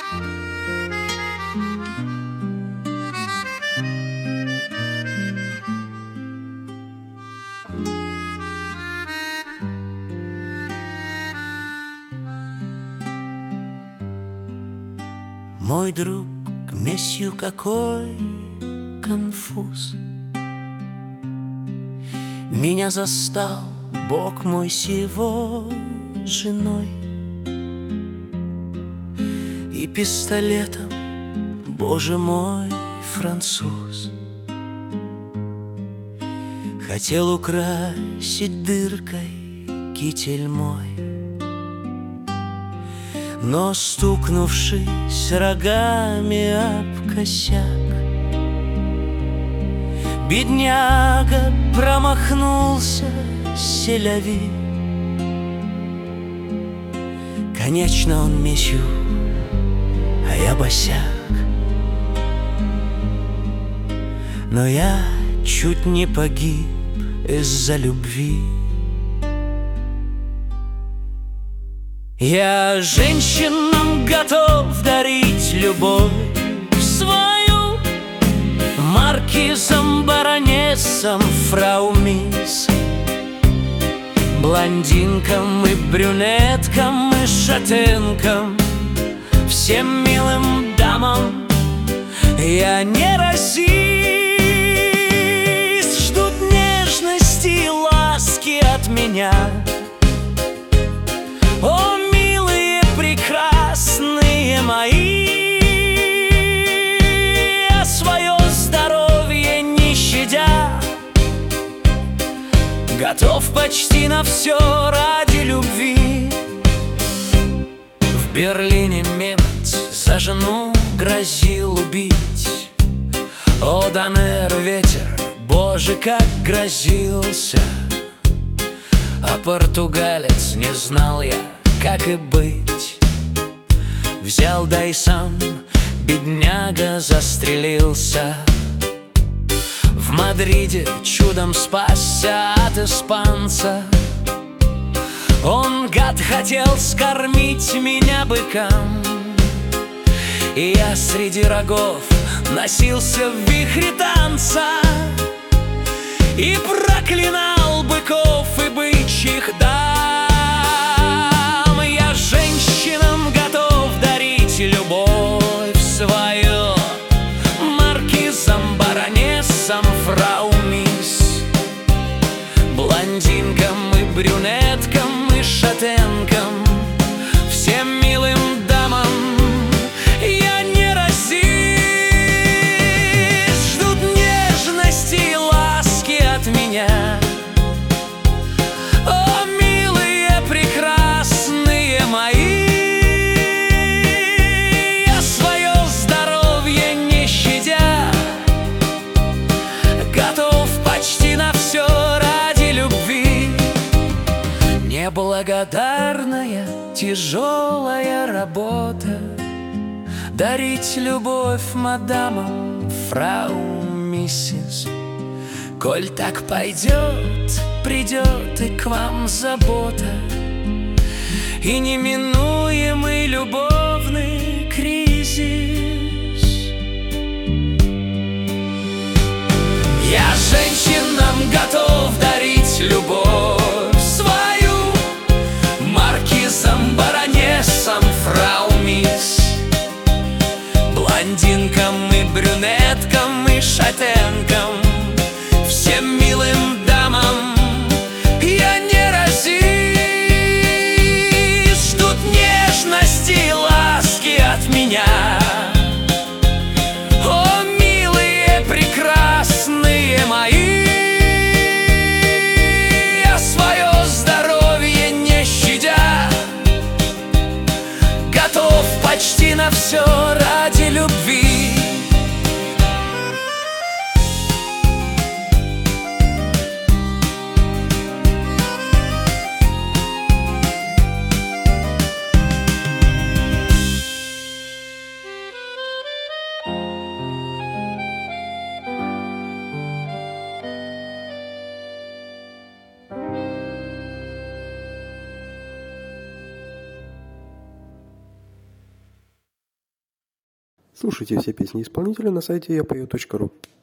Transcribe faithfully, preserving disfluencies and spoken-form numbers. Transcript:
Мой друг, месью какой конфуз. Меня застал Бог мой с его женой и пистолетом, Боже мой, француз. Хотел украсить дыркой китель мой, но, стукнувшись рогами об косяк, бедняга промахнулся селяви. Конечно, он месью, а я босяк. Но я чуть не погиб из-за любви. Я женщинам готов дарить любовь свою, маркизам, баронессам, фрау мисс, блондинкам и брюнеткам и шатенкам, всем милым дамам. Я не расист, ждут нежности и ласки от меня. О, милые, прекрасные мои, я свое здоровье не щадя, готов почти на все ради любви. В Берлине немец за жену грозил убить. О, Данер, ветер, Боже, как грозился. А португалец, не знал я, как и быть. Взял, да и сам, бедняга, застрелился. В Мадриде чудом спасся от испанца. Он, гад, хотел скормить меня быкам, и я среди рогов носился в вихре танца и проклинал быков и бычьих дам. Я женщинам готов дарить любовь свою, маркизам, баронессам, фрау мисс, блондинкам и брюнеткам и шатенкам, всем милым дамам. Я не расист, ждут нежности и ласки от меня. О, милые, прекрасные мои, я свое здоровье не щадя, готов почти на все ради любви. Неблагодарная, тяжелая работа — дарить любовь мадамам, фрау, миссис. Коль так пойдет, придет и к вам забота, и неминуемый любовный кризис. Я женщинам готов дарить любовь свою, маркизам, баронессам, фрау мисс, блондинкам и брюнеткам и шатенкам, всем милым дамам. Я не расист, ждут нежности и ласки от меня. О, милые, прекрасные мои, я свое здоровье не щадя, готов почти на все ради любви. Слушайте все песни исполнителя на сайте я пою точка ру.